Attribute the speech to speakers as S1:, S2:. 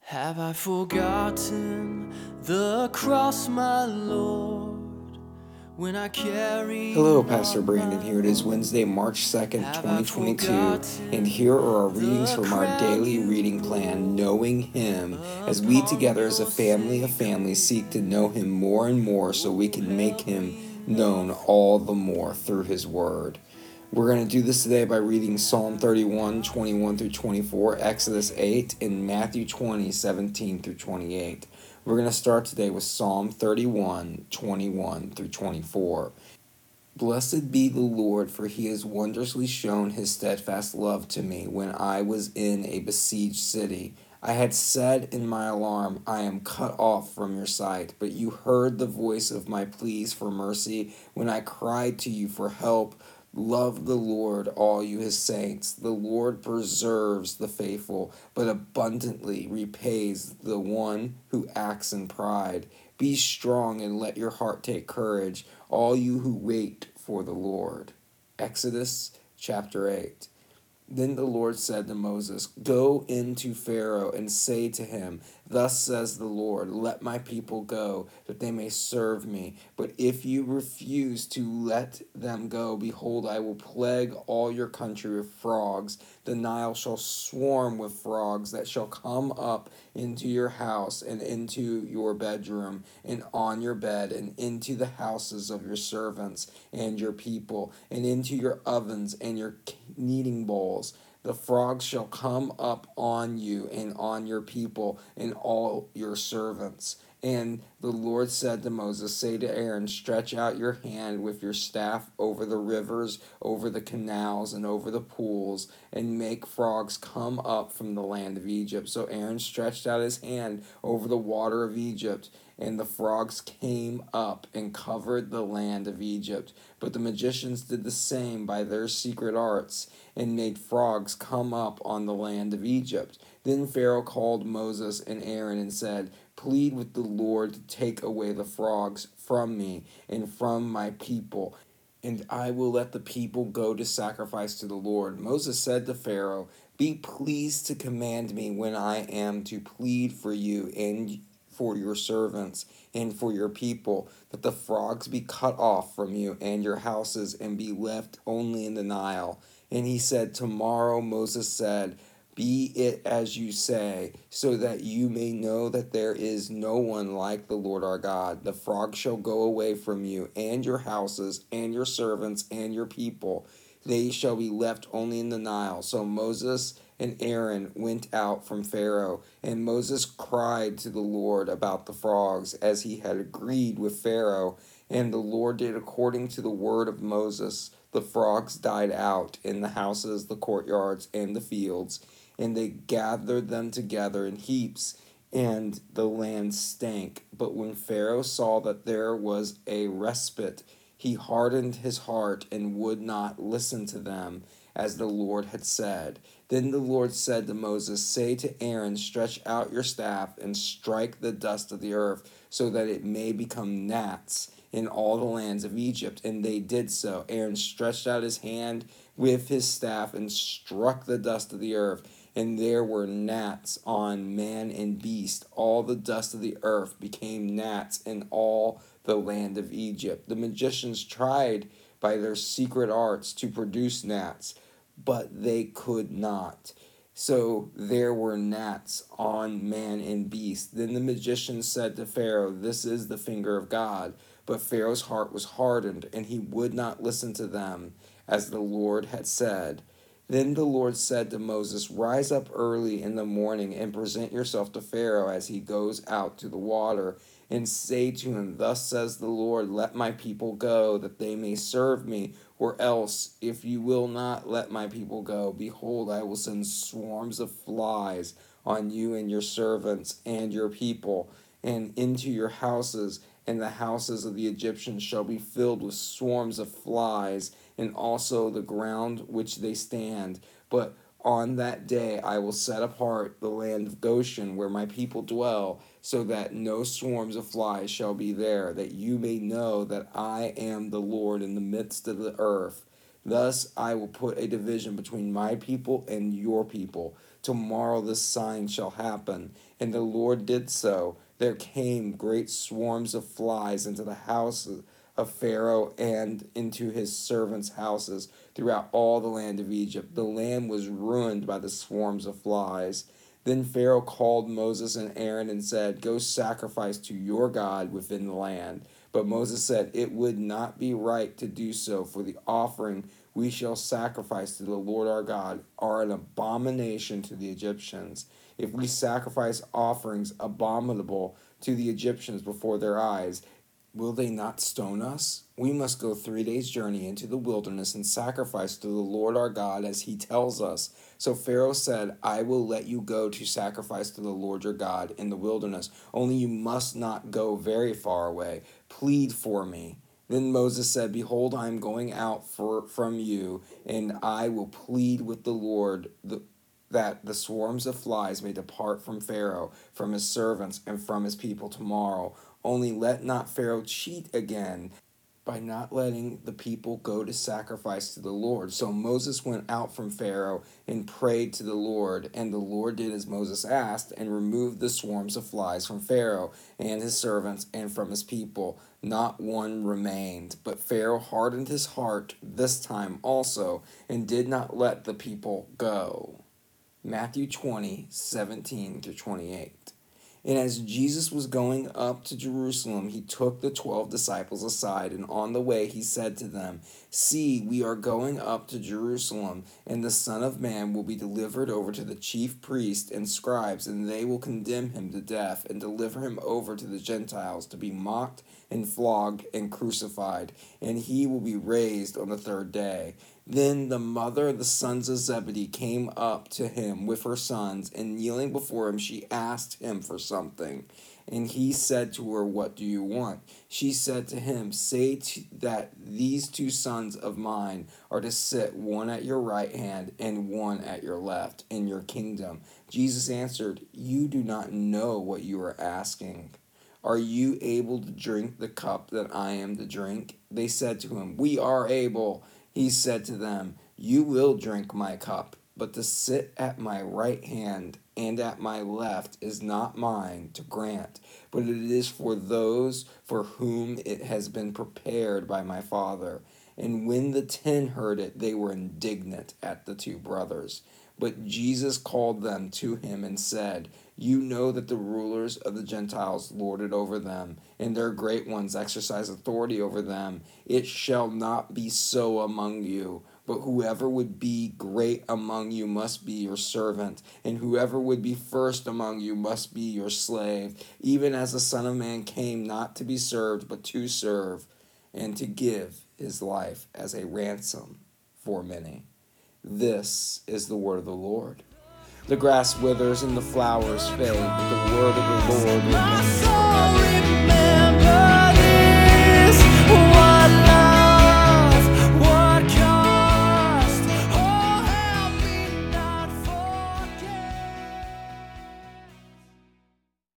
S1: Have I forgotten the cross, my Lord, when I carry
S2: Hello, Pastor Brandon here. It is Wednesday, March 2nd, 2022, and here are our readings from our daily reading plan, Knowing Him, as we together as a family of families seek to know Him more and more so we can make Him known all the more through His Word. We're going to do this today by reading Psalm 31, 21 through 24, Exodus 8, and Matthew 20, 17 through 28. We're going to start today with Psalm 31, 21 through 24. Blessed be the Lord, for he has wondrously shown his steadfast love to me when I was in a besieged city. I had said in my alarm, I am cut off from your sight, but you heard the voice of my pleas for mercy when I cried to you for help. Love the Lord, all you his saints. The Lord preserves the faithful, but abundantly repays the one who acts in pride. Be strong and let your heart take courage, all you who wait for the Lord. Exodus chapter 8. Then the Lord said to Moses, Go into Pharaoh and say to him, Thus says the Lord, let my people go, that they may serve me. But if you refuse to let them go, behold, I will plague all your country with frogs. The Nile shall swarm with frogs that shall come up into your house and into your bedroom and on your bed and into the houses of your servants and your people and into your ovens and your kneading bowls. The frogs shall come up on you and on your people and all your servants. And the Lord said to Moses, Say to Aaron, Stretch out your hand with your staff over the rivers, over the canals, and over the pools, and make frogs come up from the land of Egypt. So Aaron stretched out his hand over the water of Egypt, and the frogs came up and covered the land of Egypt. But the magicians did the same by their secret arts, and made frogs come up on the land of Egypt. Then Pharaoh called Moses and Aaron and said, Plead with the Lord to take away the frogs from me and from my people, and I will let the people go to sacrifice to the Lord. Moses said to Pharaoh, Be pleased to command me when I am to plead for you and for your servants and for your people, that the frogs be cut off from you and your houses and be left only in the Nile. And he said, Tomorrow Moses said, Be it as you say, so that you may know that there is no one like the Lord our God. The frogs shall go away from you, and your houses, and your servants, and your people. They shall be left only in the Nile. So Moses and Aaron went out from Pharaoh, and Moses cried to the Lord about the frogs, as he had agreed with Pharaoh. And the Lord did according to the word of Moses. The frogs died out in the houses, the courtyards, and the fields, and they gathered them together in heaps, and the land stank. But when Pharaoh saw that there was a respite, he hardened his heart and would not listen to them, as the Lord had said. Then the Lord said to Moses, Say to Aaron, Stretch out your staff and strike the dust of the earth, so that it may become gnats in all the lands of Egypt. And they did so. Aaron stretched out his hand with his staff and struck the dust of the earth, and there were gnats on man and beast. All the dust of the earth became gnats in all the land of Egypt. The magicians tried by their secret arts to produce gnats, but they could not. So there were gnats on man and beast. Then the magician said to Pharaoh, This is the finger of God. But Pharaoh's heart was hardened, and he would not listen to them, as the Lord had said. Then the Lord said to Moses, Rise up early in the morning and present yourself to Pharaoh as he goes out to the water, and say to him, Thus says the Lord, Let my people go, that they may serve me. Or else, if you will not let my people go, behold, I will send swarms of flies on you and your servants and your people, and into your houses, and the houses of the Egyptians shall be filled with swarms of flies, and also the ground which they stand. But on that day I will set apart the land of Goshen, where my people dwell, so that no swarms of flies shall be there, that you may know that I am the Lord in the midst of the earth. Thus I will put a division between my people and your people, tomorrow this sign shall happen. And the Lord did so. There came great swarms of flies into the house of Pharaoh and into his servants' houses throughout all the land of Egypt. The land was ruined by the swarms of flies. Then Pharaoh called Moses and Aaron and said, "Go sacrifice to your God within the land." But Moses said, "It would not be right to do so, for the offering we shall sacrifice to the Lord our God are an abomination to the Egyptians. If we sacrifice offerings abominable to the Egyptians before their eyes, will they not stone us? We must go 3 days' journey into the wilderness and sacrifice to the Lord our God as he tells us." So Pharaoh said, "I will let you go to sacrifice to the Lord your God in the wilderness. Only you must not go very far away. Plead for me." Then Moses said, "Behold, I am going out from you, and I will plead with the Lord that the swarms of flies may depart from Pharaoh, from his servants, and from his people tomorrow. Only let not Pharaoh cheat again by not letting the people go to sacrifice to the Lord." So Moses went out from Pharaoh and prayed to the Lord, and the Lord did as Moses asked and removed the swarms of flies from Pharaoh and his servants and from his people. Not one remained. But Pharaoh hardened his heart this time also and did not let the people go. Matthew 20:17-28. And as Jesus was going up to Jerusalem, he took the 12 disciples aside, and on the way he said to them, "See, we are going up to Jerusalem, and the Son of Man will be delivered over to the chief priests and scribes, and they will condemn him to death, and deliver him over to the Gentiles to be mocked and flogged and crucified, and he will be raised on the third day." Then the mother of the sons of Zebedee came up to him with her sons, and kneeling before him, she asked him for something. And he said to her, "What do you want?" She said to him, "Say that these 2 sons of mine are to sit, one at your right hand and one at your left, in your kingdom." Jesus answered, "You do not know what you are asking. Are you able to drink the cup that I am to drink?" They said to him, "We are able." He said to them, "You will drink my cup, but to sit at my right hand and at my left is not mine to grant, but it is for those for whom it has been prepared by my Father." And when the 10 heard it, they were indignant at the 2 brothers. But Jesus called them to him and said, "You know that the rulers of the Gentiles lord it over them, and their great ones exercise authority over them. It shall not be so among you. But whoever would be great among you must be your servant, and whoever would be first among you must be your slave, even as the Son of Man came not to be served, but to serve, and to give his life as a ransom for many." This is the word of the Lord. The grass withers and the flowers fade, but the word of the Lord remains forever.